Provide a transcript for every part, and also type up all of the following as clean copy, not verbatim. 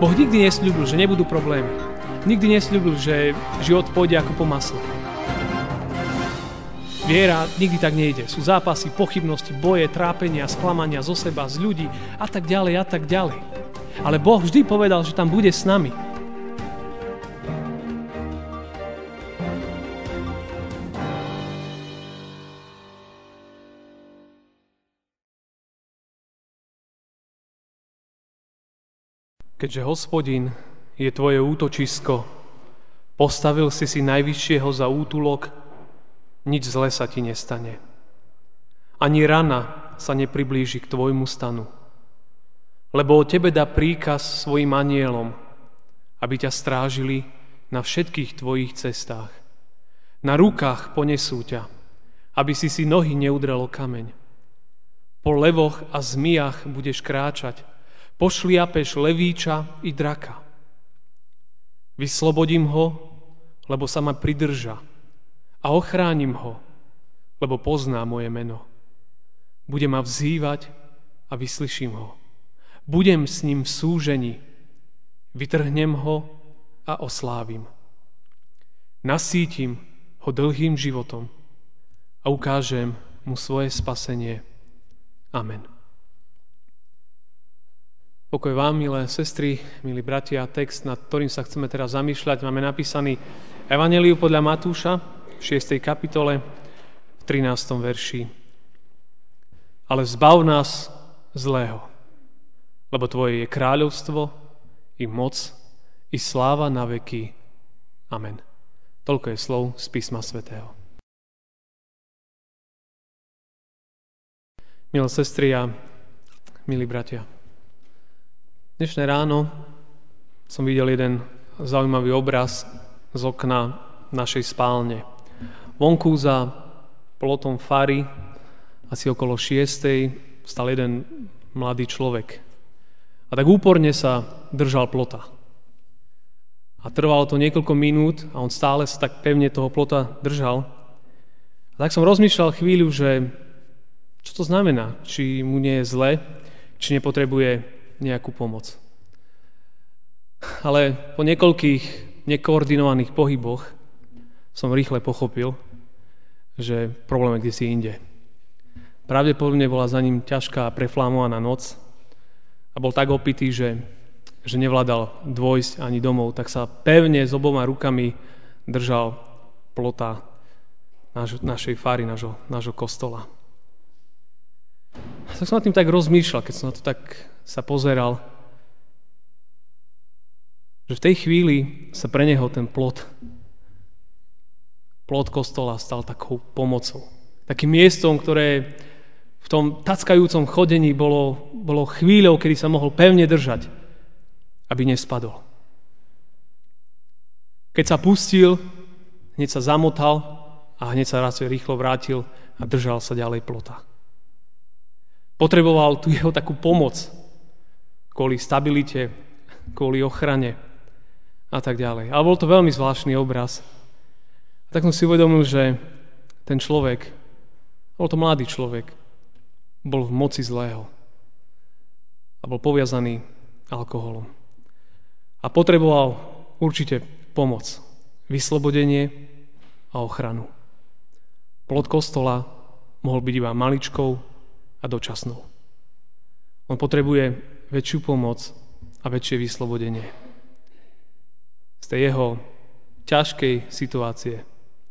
Boh nikdy nesľúbil, že nebudú problémy. Nikdy nesľúbil, že život pôjde ako po masle. Viera nikdy tak nejde. Sú zápasy, pochybnosti, boje, trápenia, sklamania zo seba, z ľudí a tak ďalej a tak ďalej. Ale Boh vždy povedal, že tam bude s nami. Keďže Hospodin je tvoje útočisko, postavil si najvyššieho za útulok, nič zlé sa ti nestane. Ani rana sa nepriblíži k tvojmu stanu. Lebo o tebe dá príkaz svojim anielom, aby ťa strážili na všetkých tvojich cestách. Na rukách ponesú ťa, aby si nohy neudrel o kameň. Po levoch a zmijach budeš kráčať, pošliapeš levíča i draka. Vyslobodím ho, lebo sa ma pridrža, a ochránim ho, lebo pozná moje meno. Bude ma vzývať a vyslyším ho. Budem s ním v súžení, vytrhnem ho a oslávim. Nasítim ho dlhým životom a ukážem mu svoje spasenie. Amen. Pokoj vám, milé sestry, milí bratia, text, nad ktorým sa chceme teraz zamýšľať, máme napísaný Evanjeliu podľa Matúša v 6. kapitole v 13. verši. Ale zbav nás zlého, lebo tvoje je kráľovstvo, i moc, i sláva na veky. Amen. Toľko je slov z písma svätého. Milé sestry a milí bratia, dnešné ráno som videl jeden zaujímavý obraz z okna našej spálne. Vonku za plotom fary, asi okolo 6:00, stal jeden mladý človek. A tak úporne sa držal plota. A trvalo to niekoľko minút a on stále sa tak pevne toho plota držal. A tak som rozmýšľal chvíľu, že čo to znamená, či mu nie je zle, či nepotrebuje nejakú pomoc. Ale po niekoľkých nekoordinovaných pohyboch som rýchle pochopil, že problém je kdesi inde. Pravdepodobne bola za ním ťažká a preflámovaná noc a bol tak opitý, že nevládal dôjsť ani domov, tak sa pevne s oboma rukami držal plota našej fary, nášho kostola. Tak som nad tým tak rozmýšľal, keď som na to tak sa pozeral, že v tej chvíli sa pre neho ten plot kostola stal takou pomocou. Takým miestom, ktoré v tom tackajúcom chodení bolo chvíľou, kedy sa mohol pevne držať, aby nespadol. Keď sa pustil, hneď sa zamotal a hneď sa raz rýchlo vrátil a držal sa ďalej plota. Potreboval tu jeho takú pomoc kvôli stabilite, kvôli ochrane a tak ďalej. Ale bol to veľmi zvláštny obraz. A tak som si uvedomil, že ten človek, bol to mladý človek, bol v moci zlého a bol poviazaný alkoholom. A potreboval určite pomoc, vyslobodenie a ochranu. Plot kostola mohol byť iba maličkou a dočasnou. On potrebuje väčšiu pomoc a väčšie vyslobodenie z tej jeho ťažkej situácie.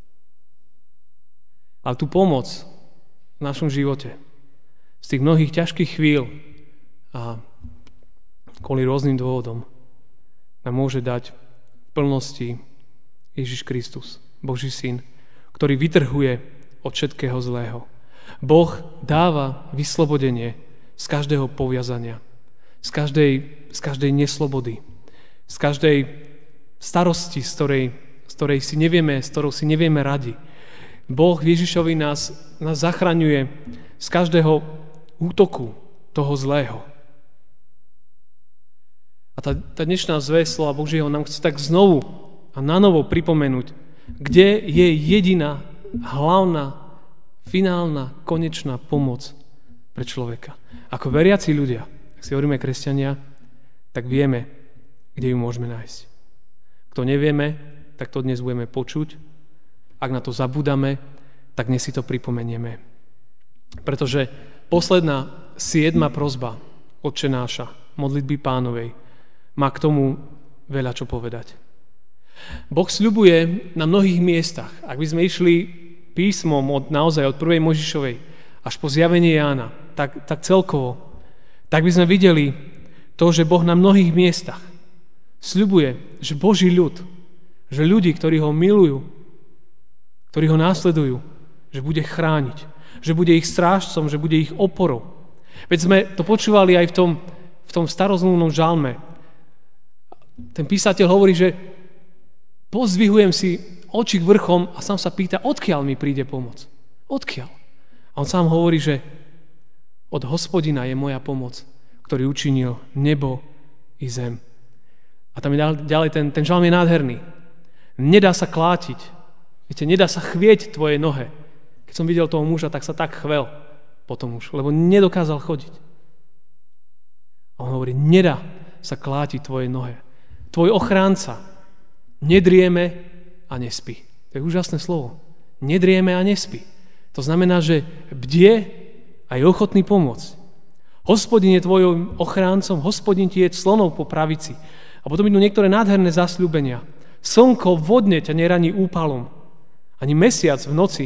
Ale tú pomoc v našom živote, z tých mnohých ťažkých chvíľ a kvôli rôznym dôvodom nám môže dať v plnosti Ježiš Kristus, Boží syn, ktorý vytrhuje od všetkého zlého. Boh dáva vyslobodenie z každého poviazania, z každej neslobody, z každej starosti, s ktorou si nevieme radi. Boh Ježišovi nás zachraňuje z každého útoku toho zlého. A tá dnešná zvesť slova Božieho nám chce tak znovu a nanovo pripomenúť, kde je jediná, hlavná, finálna, konečná pomoc pre človeka. Ako veriaci ľudia, ak si hovoríme kresťania, tak vieme, kde ju môžeme nájsť. Ak to nevieme, tak to dnes budeme počuť. Ak na to zabúdame, tak dnes si to pripomenieme. Pretože posledná 7. prosba Otče náša, modlitby Pánovej, má k tomu veľa čo povedať. Boh sľubuje na mnohých miestach. Ak by sme išli písmom od 1. Mojžišovej až po zjavenie Jána, tak celkovo, tak by sme videli to, že Boh na mnohých miestach sľubuje, že Boží ľud, že ľudí, ktorí ho milujú, ktorí ho následujú, že bude chrániť, že bude ich strážcom, že bude ich oporou. Veď sme to počúvali aj v tom starozmluvnom žalme. Ten písateľ hovorí, že pozdvihujem si oči k vrchom a sám sa pýta, odkiaľ mi príde pomoc. Odkiaľ? A on sám hovorí, že od Hospodina je moja pomoc, ktorý učinil nebo i zem. A tam je ďalej, ten žalm je nádherný. Nedá sa klátiť. Viete, nedá sa chvieť tvoje nohe. Keď som videl toho muža, tak sa tak chvel potom už, lebo nedokázal chodiť. A on hovorí, nedá sa klátiť tvoje nohe. Tvoj ochránca nedrieme a nespí. To je úžasné slovo. Nedrieme a nespí. To znamená, že bdie a je ochotný pomôcť. Hospodin je tvojim ochráncom, Hospodin ti je clonou po pravici. A potom idú niektoré nádherné zasľúbenia. Slnko vodne ťa neraní úpalom, ani mesiac v noci.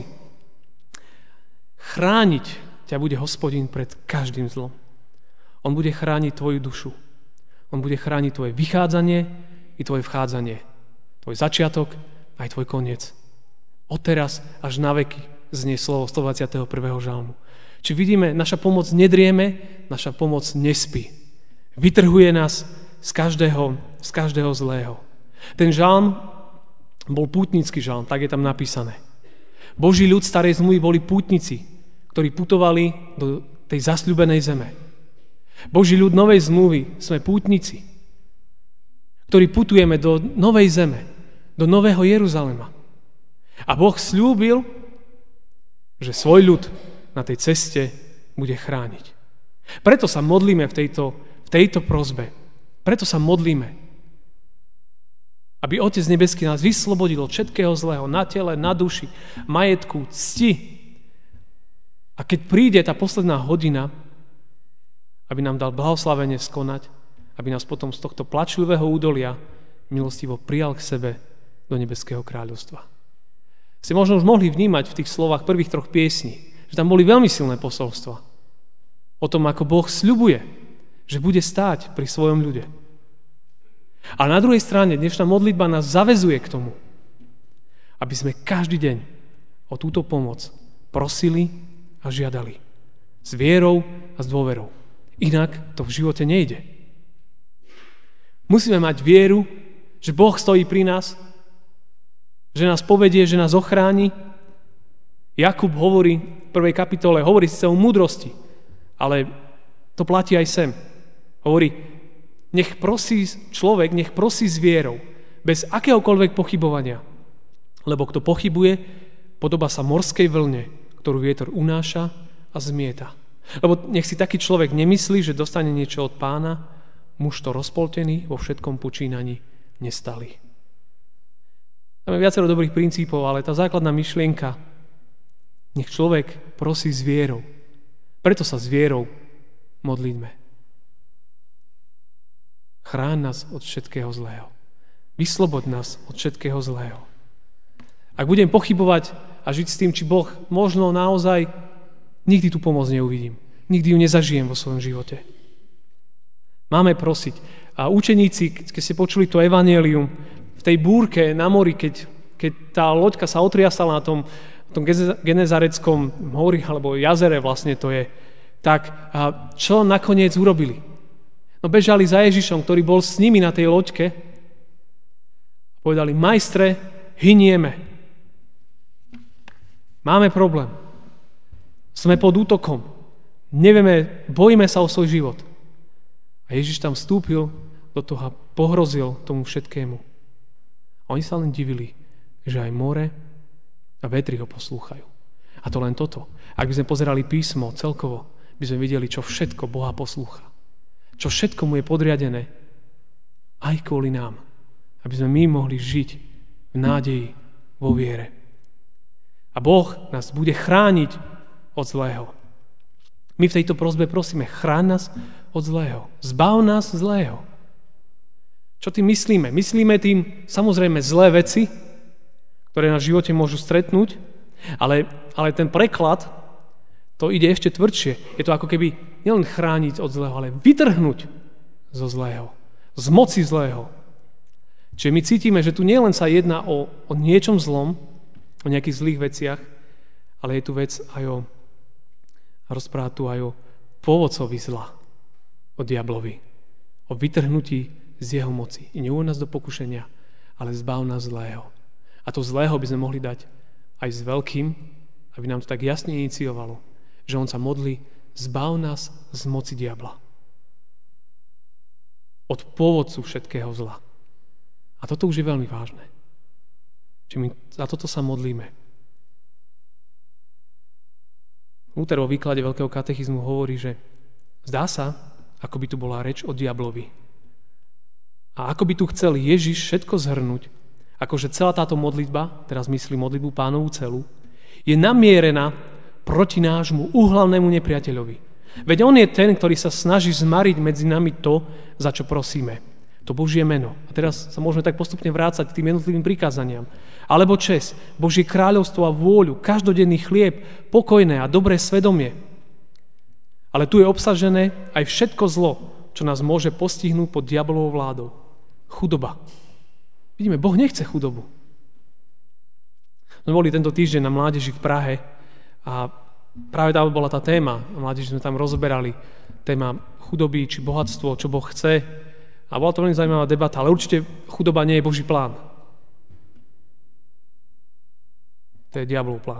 Chrániť ťa bude Hospodin pred každým zlom. On bude chrániť tvoju dušu. On bude chrániť tvoje vychádzanie i tvoje vchádzanie. Tvoj začiatok aj tvoj koniec. Odteraz až na veky znie slovo 121. žalmu. Či vidíme, naša pomoc nedrieme, naša pomoc nespí. Vytrhuje nás z každého zlého. Ten žalm bol pútnický žalm, tak je tam napísané. Boží ľud starej zmluvy boli pútnici, ktorí putovali do tej zasľúbenej zeme. Boží ľud novej zmluvy sme pútnici, ktorí putujeme do novej zeme, do nového Jeruzalema. A Boh sľúbil, že svoj ľud na tej ceste bude chrániť. Preto sa modlíme v tejto prosbe. Preto sa modlíme, aby Otec nebeský nás vyslobodil od všetkého zlého na tele, na duši, majetku, cti. A keď príde tá posledná hodina, aby nám dal blahoslavenie skonať, aby nás potom z tohto plačlivého údolia milostivo prijal k sebe do nebeského kráľovstva. Ste možno už mohli vnímať v tých slovách prvých 3 piesní, že tam boli veľmi silné posolstva o tom, ako Boh sľubuje, že bude stáť pri svojom ľude. A na druhej strane dnešná modlitba nás zaväzuje k tomu, aby sme každý deň o túto pomoc prosili a žiadali. S vierou a s dôverou. Inak to v živote nejde. Musíme mať vieru, že Boh stojí pri nás, že nás povedie, že nás ochráni. Jakub hovorí v 1. kapitole, hovorí síce o múdrosti, ale to platí aj sem. Hovorí, nech prosí s vierou, bez akéhokoľvek pochybovania. Lebo kto pochybuje, podobá sa morskej vlne, ktorú vietor unáša a zmieta. Lebo nech si taký človek nemyslí, že dostane niečo od Pána, muž to rozpoltený vo všetkom počínaní nestalý. Tam je viacero dobrých princípov, ale tá základná myšlienka, nech človek prosí s vierou. Preto sa s vierou modlíme. Chráň nás od všetkého zlého. Vyslobod nás od všetkého zlého. Ak budem pochybovať a žiť s tým, či Boh možno naozaj, nikdy tú pomoc neuvidím. Nikdy ju nezažijem vo svojom živote. Máme prosiť. A učeníci, keď ste počuli to evanjelium, v tej búrke na mori, keď tá loďka sa otriasala na tom Genezareckom mori, alebo jazere vlastne to je, tak čo nakoniec urobili? No bežali za Ježišom, ktorý bol s nimi na tej loďke a povedali, majstre, hynieme. Máme problém. Sme pod útokom. Nevieme, bojíme sa o svoj život. A Ježiš tam vstúpil do toho a pohrozil tomu všetkému. A oni sa len divili, že aj more a vetri ho poslúchajú. A to len toto. Ak by sme pozerali písmo celkovo, by sme videli, čo všetko Boha poslúcha. Čo všetko mu je podriadené. Aj kvôli nám. Aby sme my mohli žiť v nádeji, vo viere. A Boh nás bude chrániť od zlého. My v tejto prosbe prosíme, chráň nás od zlého. Zbav nás zlého. Čo tým myslíme? Myslíme tým samozrejme zlé veci, ktoré na živote môžu stretnúť, ale ten preklad, to ide ešte tvrdšie. Je to ako keby nielen chrániť od zlého, ale vytrhnúť zo zlého. Z moci zlého. Čiže my cítime, že tu nielen sa jedná o niečom zlom, o nejakých zlých veciach, ale je tu vec aj rozpráva tu aj o pôvodcovi zla, o diablovi, o vytrhnutí z jeho moci. I neuvod nás do pokušenia, ale zbav nás zlého. A to zlého by sme mohli dať aj s veľkým, aby nám to tak jasne iniciovalo, že on sa modlí, zbav nás z moci diabla. Od pôvodcu všetkého zla. A toto už je veľmi vážne. Čiže my za toto sa modlíme. Luther vo výklade Veľkého katechizmu hovorí, že zdá sa, ako by tu bola reč o diablovi. A ako by tu chcel Ježiš všetko zhrnúť, akože celá táto modlitba, teraz myslí modlitbu Pánovu celú, je namierená proti nášmu úhlavnému nepriateľovi. Veď on je ten, ktorý sa snaží zmariť medzi nami to, za čo prosíme. To Božie meno. A teraz sa môžeme tak postupne vrácať k tým jednotlivým prikázaniam. Alebo česť, Božie kráľovstvo a vôľu, každodenný chlieb, pokojné a dobré svedomie. Ale tu je obsažené aj všetko zlo, čo nás môže postihnúť pod diablovou vládou. Chudoba. Vidíme, Boh nechce chudobu. My boli tento týždeň na mládeži v Prahe a práve tam bola tá téma. Na mládeži sme tam rozoberali téma chudoby či bohatstvo, čo Boh chce. A bola to veľmi zaujímavá debata, ale určite chudoba nie je Boží plán. To je diablov plán.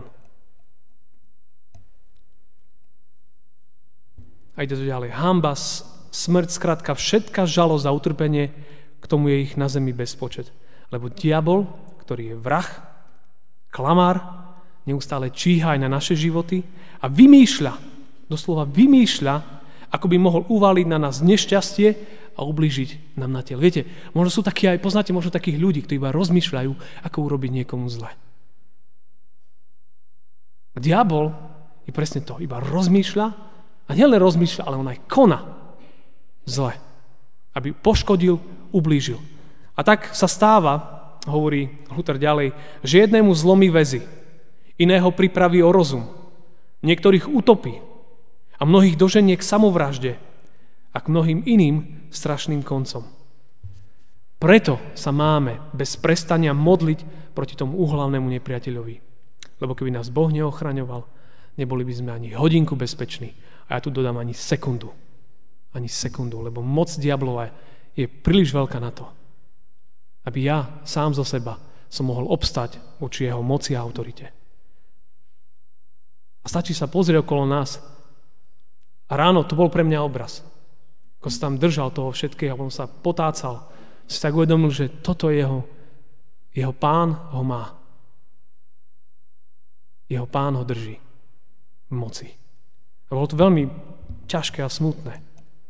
A ide to ďalej. Hanba, smrť, skrátka všetká žalosť a utrpenie, k tomu je ich na zemi bezpočet. Lebo diabol, ktorý je vrah, klamár, neustále číha aj na naše životy a doslova vymýšľa, ako by mohol uvaliť na nás nešťastie a ublížiť nám na telo. Viete, možno sú takí aj, poznáte možno takých ľudí, ktorí iba rozmýšľajú, ako urobiť niekomu zle. A diabol je presne to, iba rozmýšľa a nielen rozmýšľa, ale on aj koná zle, aby poškodil, ublížil. A tak sa stáva, hovorí Luther ďalej, že jednému zlomí väzy, iného pripraví o rozum, niektorých utopí a mnohých doženie k samovražde a k mnohým iným strašným koncom. Preto sa máme bez prestania modliť proti tomu úhlavnému nepriateľovi. Lebo keby nás Boh neochraňoval, neboli by sme ani hodinku bezpeční. A ja tu dodám ani sekundu. Ani sekundu, lebo moc diablova je príliš veľká na to, aby ja sám zo seba som mohol obstať voči jeho moci a autorite. A stačí sa pozrieť okolo nás. A ráno to bol pre mňa obraz. Ako sa tam držal toho všetkého, a on sa potácal, si tak uvedomil, že toto je jeho pán ho má. Jeho pán ho drží v moci. A bolo to veľmi ťažké a smutné.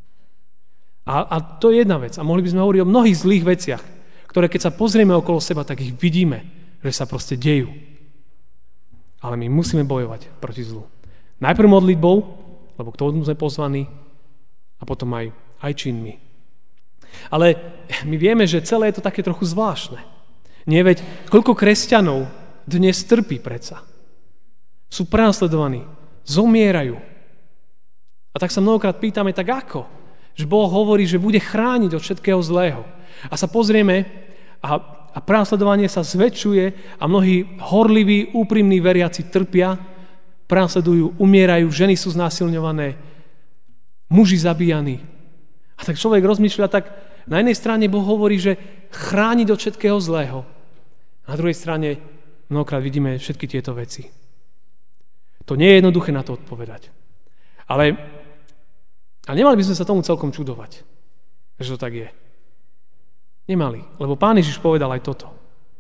A to je jedna vec. A mohli by sme hovoriť o mnohých zlých veciach, ktoré keď sa pozrieme okolo seba, tak ich vidíme, že sa proste dejú. Ale my musíme bojovať proti zlu. Najprv modlitbou, lebo k tomu sme pozvaní, a potom aj činmi. Ale my vieme, že celé je to také trochu zvláštne. Nie, veď koľko kresťanov dnes trpí predsa. Sú prenasledovaní, zomierajú. A tak sa mnohokrát pýtame, tak ako? Že Boh hovorí, že bude chrániť od všetkého zlého. A sa pozrieme a prenasledovanie sa zväčšuje a mnohí horliví, úprimní veriaci trpia, prenasledujú, umierajú, ženy sú znásilňované, muži zabíjaní. A tak človek rozmýšľa, tak na jednej strane Boh hovorí, že chrániť od všetkého zlého. Na druhej strane mnohokrát vidíme všetky tieto veci. To nie je jednoduché na to odpovedať. Ale nemali by sme sa tomu celkom čudovať, že to tak je. Nemali, lebo Pán Ježiš povedal aj toto.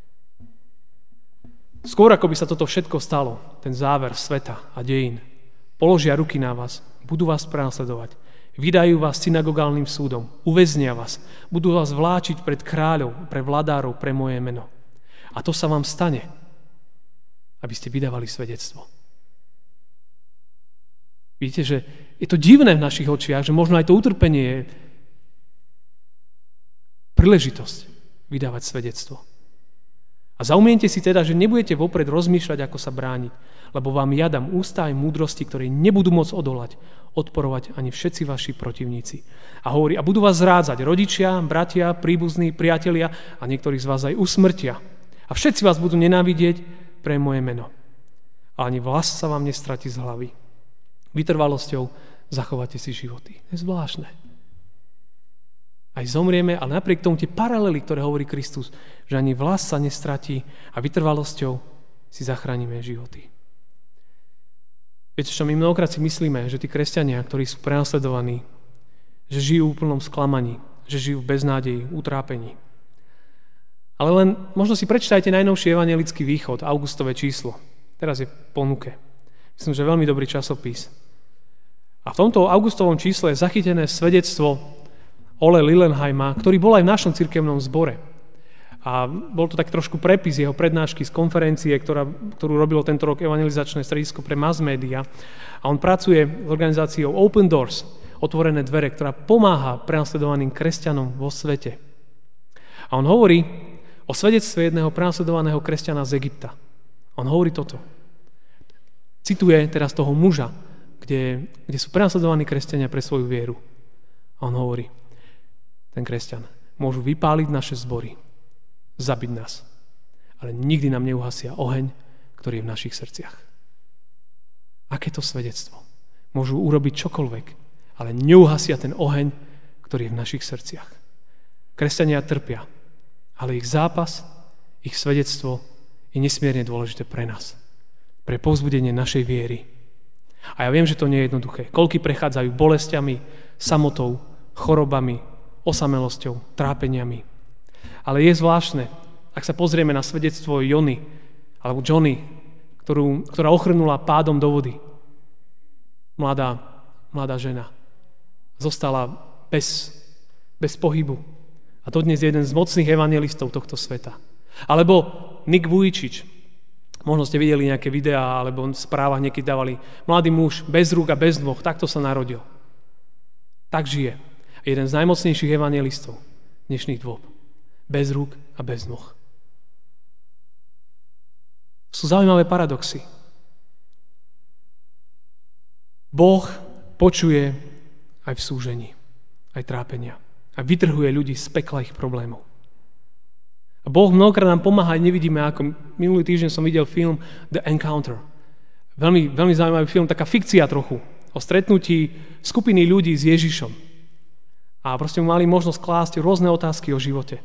Skôr ako by sa toto všetko stalo, ten záver sveta a dejín, položia ruky na vás, budú vás prenasledovať. Vydajú vás synagogálnym súdom, uväznia vás, budú vás vláčiť pred kráľov, pre vladárov, pre moje meno. A to sa vám stane, aby ste vydávali svedectvo. Vidíte, že je to divné v našich očiach, že možno aj to utrpenie je príležitosť vydávať svedectvo. A zaumiente si teda, že nebudete vopred rozmýšľať, ako sa brániť, lebo vám ja dám ústa aj múdrosti, ktoré nebudú môcť odolať, odporovať ani všetci vaši protivníci. A hovorí, a budú vás zrádzať rodičia, bratia, príbuzní, priatelia a niektorí z vás aj usmrtia. A všetci vás budú nenávidieť pre moje meno. A ani vlas sa vám nestratí z hlavy. Vytrvalosťou zachovate si životy. To je zvláštne. Aj zomrieme, ale napriek tomu tie paralely, ktoré hovorí Kristus, že ani vlas sa nestratí a vytrvalosťou si zachránime životy. Viete čo, my mnohokrát si myslíme, že tí kresťania, ktorí sú prenasledovaní, že žijú v plnom sklamaní, že žijú v beznádeji, utrápení. Ale len možno si prečítajte najnovší evanjelický východ, augustové číslo. Teraz je v ponuke. Myslím, že veľmi dobrý časopis. A v tomto augustovom čísle je zachytené svedectvo Ole Lillenheima, ktorý bol aj v našom cirkevnom zbore. A bol to tak trošku prepis jeho prednášky z konferencie, ktorú robilo tento rok Evangelizačné stredisko pre mass media. A on pracuje s organizáciou Open Doors, otvorené dvere, ktorá pomáha prenasledovaným kresťanom vo svete. A on hovorí o svedectve jedného prenasledovaného kresťana z Egypta. On hovorí toto. Cituje teraz toho muža, kde sú prenasledovaní kresťania pre svoju vieru. A on hovorí, ten kresťan, môžu vypáliť naše zbory, zabiť nás, ale nikdy nám neuhasia oheň, ktorý je v našich srdciach. Aké to svedectvo? Môžu urobiť čokoľvek, ale neuhasia ten oheň, ktorý je v našich srdciach. Kresťania trpia, ale ich zápas, ich svedectvo je nesmierne dôležité pre nás, pre povzbudenie našej viery. A ja viem, že to nie je jednoduché. Koľky prechádzajú bolestiami, samotou, chorobami, osamelosťou, trápeniami. Ale je zvláštne, ak sa pozrieme na svedectvo Jony, alebo Johnny, ktorá ochrnula pádom do vody. Mladá žena. Zostala bez pohybu. A to dnes je jeden z mocných evangelistov tohto sveta. Alebo Nick Vujčič. Možno ste videli nejaké videá, alebo v správach niekedy dávali mladý muž, bez rúk a bez nôh, takto sa narodil. Tak žije. Jeden z najmocnejších evangelistov dnešných dôb. Bez rúk a bez nôh. Sú zaujímavé paradoxy. Boh počuje aj v súžení, aj trápenia. A vytrhuje ľudí z pekla ich problémov. A Boh mnohokrát nám pomáha, aj nevidíme ako. Minulý týždeň som videl film The Encounter. Veľmi, veľmi zaujímavý film, taká fikcia trochu. O stretnutí skupiny ľudí s Ježišom. A proste mali možnosť klásť rôzne otázky o živote.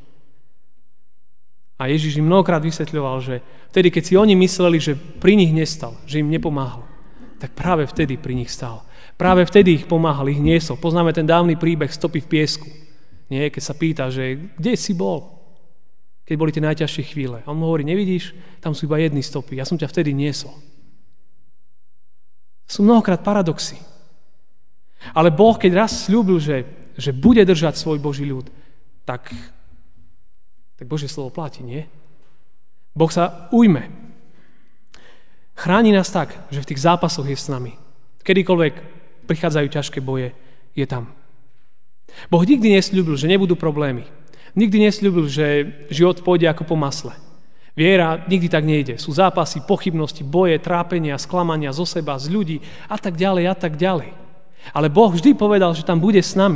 A Ježiš im mnohokrát vysvetľoval, že vtedy, keď si oni mysleli, že pri nich nestal, že im nepomáhal, tak práve vtedy pri nich stál. Práve vtedy ich pomáhal, ich niesol. Poznáme ten dávny príbeh stopy v piesku. Nie, keď sa pýta, že kde si bol, keď boli tie najťažšie chvíle. A on mu hovorí, nevidíš, tam sú iba jedny stopy. Ja som ťa vtedy niesol. Sú mnohokrát paradoxy. Ale Boh, keď raz sľúbil, že bude držať svoj Boží ľud, tak Božie slovo platí, nie? Boh sa ujme. Chráni nás tak, že v tých zápasoch je s nami. Kedykoľvek prichádzajú ťažké boje, je tam. Boh nikdy nesľúbil, že nebudú problémy. Nikdy nesľúbil, že život pôjde ako po masle. Viera nikdy tak nejde. Sú zápasy, pochybnosti, boje, trápenia, sklamania zo seba, z ľudí a tak ďalej a tak ďalej. Ale Boh vždy povedal, že tam bude s nami.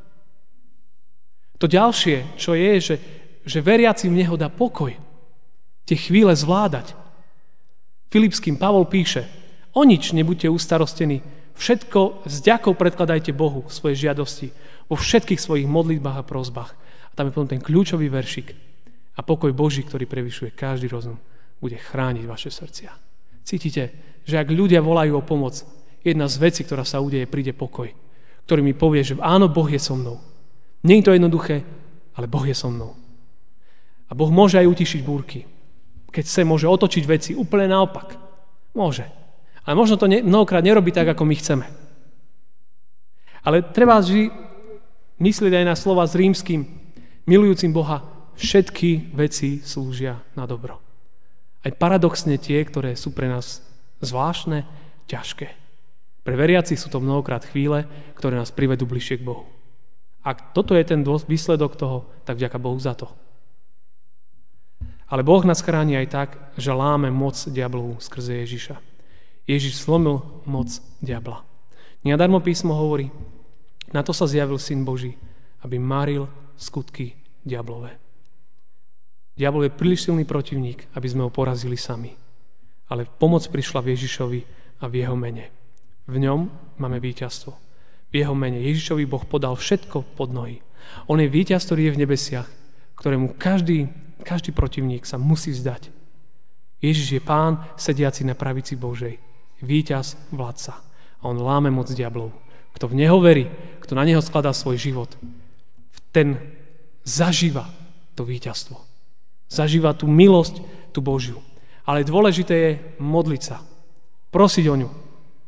To ďalšie, čo je, že veriaci v Neho dá pokoj. Tie chvíle zvládať. Filipským Pavol píše, o nič nebuďte ustarostení, všetko s ďakou predkladajte Bohu svoje žiadosti vo všetkých svojich modlitbách a prosbách. A tam je potom ten kľúčový veršik. A pokoj Boží, ktorý prevyšuje každý rozum, bude chrániť vaše srdcia. Cítite, že ak ľudia volajú o pomoc, jedna z vecí, ktorá sa udeje, príde pokoj, ktorý mi povie, že áno, Boh je so mnou. Nie je to jednoduché, ale Boh je so mnou. A Boh môže aj utišiť búrky. Keď chce, môže otočiť veci úplne naopak. Môže. Ale možno to mnohokrát nerobí tak, ako my chceme. Ale treba myslieť aj na slova s Rímskym, milujúcim Boha, všetky veci slúžia na dobro. Aj paradoxne tie, ktoré sú pre nás zvláštne, ťažké. Pre veriacich sú to mnohokrát chvíle, ktoré nás privedú bližšie k Bohu. Ak toto je ten výsledok toho, tak vďaka Bohu za to. Ale Boh nás chráni aj tak, že láme moc diablovu skrze Ježiša. Ježiš slomil moc diabla. Nenadarmo písmo hovorí, na to sa zjavil Syn Boží, aby maril skutky diablové. Diabol je príliš silný protivník, aby sme ho porazili sami. Ale pomoc prišla v Ježišovi a v jeho mene. V ňom máme víťazstvo. V jeho mene Ježišovi Boh podal všetko pod nohy. On je víťaz, ktorý je v nebesiach, ktorému každý protivník sa musí vzdať. Ježiš je Pán, sediaci na pravici Božej. Víťaz, vládca. A on láme moc diablov. Kto v neho verí, kto na neho skladá svoj život, ten zažíva to víťazstvo. Zažíva tú milosť, tú Božiu. Ale dôležité je modliť sa. Prosiť o ňu.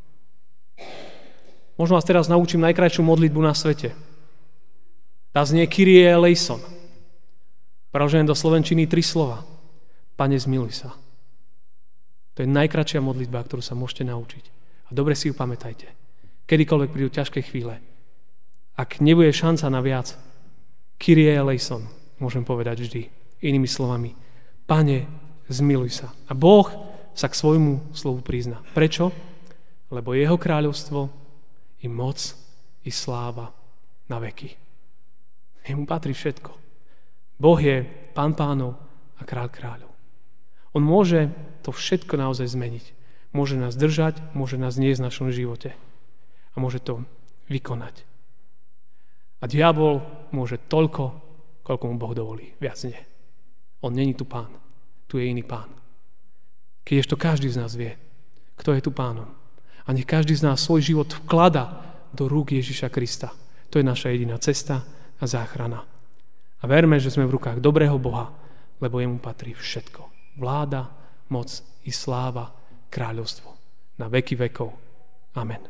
Možno vás teraz naučím najkrajšiu modlitbu na svete. Tá znie Kyrie eleison. Preložené do slovenčiny 3 slova. Pane, zmiluj sa. To je najkratšia modlitba, ktorú sa môžete naučiť. A dobre si ju pamätajte. Kedykoľvek prídu ťažké chvíle. Ak nebude šanca na viac, Kyrie eleison, môžem povedať vždy. Inými slovami, Pane, zmiluj sa. A Boh sa k svojmu slovu prizná. Prečo? Lebo jeho kráľovstvo i moc, i sláva na veky. Jemu patrí všetko. Boh je Pán pánov a kráľ kráľov. On môže to všetko naozaj zmeniť. Môže nás držať, môže nás niesť v našom živote. A môže to vykonať. A diabol môže toľko, koľko mu Boh dovolí. Viac nie. On není tu pán. Tu je iný pán. Keď to každý z nás vie, kto je tu pánom. A nech každý z nás svoj život vklada do rúk Ježiša Krista. To je naša jediná cesta a záchrana. A verme, že sme v rukách dobrého Boha, lebo jemu patrí všetko. Vláda, moc i sláva, kráľovstvo. Na veky vekov. Amen.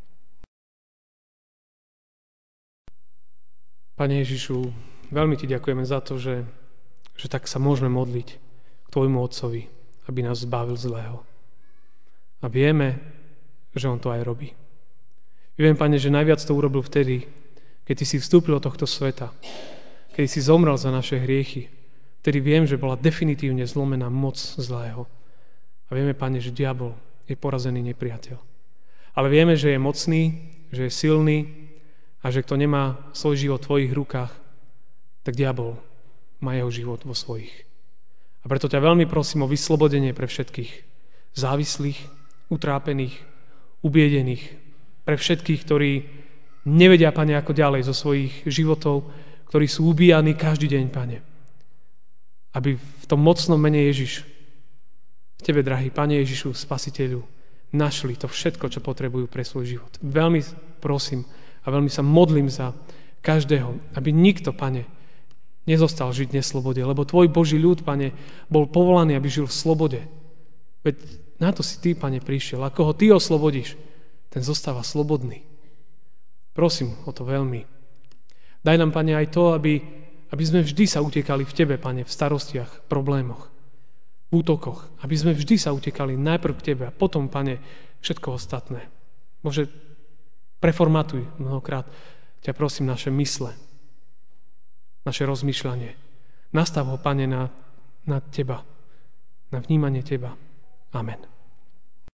Pane Ježišu, veľmi Ti ďakujeme za to, že tak sa môžeme modliť k Tvojmu Otcovi, aby nás zbavil zlého. A vieme, že On to aj robí. Viem, Pane, že najviac to urobil vtedy, keď Ty si vstúpil do tohto sveta, keď si zomrel za naše hriechy. Vtedy viem, že bola definitívne zlomená moc zlého. A vieme, Pane, že diabol je porazený nepriateľ. Ale vieme, že je mocný, že je silný, a že kto nemá svoj život v tvojich rukách, tak diabol má jeho život vo svojich. A preto ťa veľmi prosím o vyslobodenie pre všetkých závislých, utrápených, ubiedených, pre všetkých, ktorí nevedia, Pane, ako ďalej zo svojich životov, ktorí sú ubíjani každý deň, Pane. Aby v tom mocnom mene Ježiš, v Tebe, drahý Pane Ježišu, Spasiteľu, našli to všetko, čo potrebujú pre svoj život. Veľmi prosím, a veľmi sa modlím za každého, aby nikto, Pane, nezostal žiť v neslobode, lebo Tvoj Boží ľud, Pane, bol povolaný, aby žil v slobode. Veď na to si Ty, Pane, prišiel. Ako ho Ty oslobodíš, ten zostáva slobodný. Prosím o to veľmi. Daj nám, Pane, aj to, aby sme vždy sa utekali v Tebe, Pane, v starostiach, problémoch, v útokoch. Aby sme vždy sa utekali najprv k Tebe a potom, Pane, všetko ostatné. Bože, preformatuj mnohokrát, ťa prosím, naše mysle, naše rozmýšľanie. Nastav ho, Pane, na Teba, na vnímanie Teba. Amen.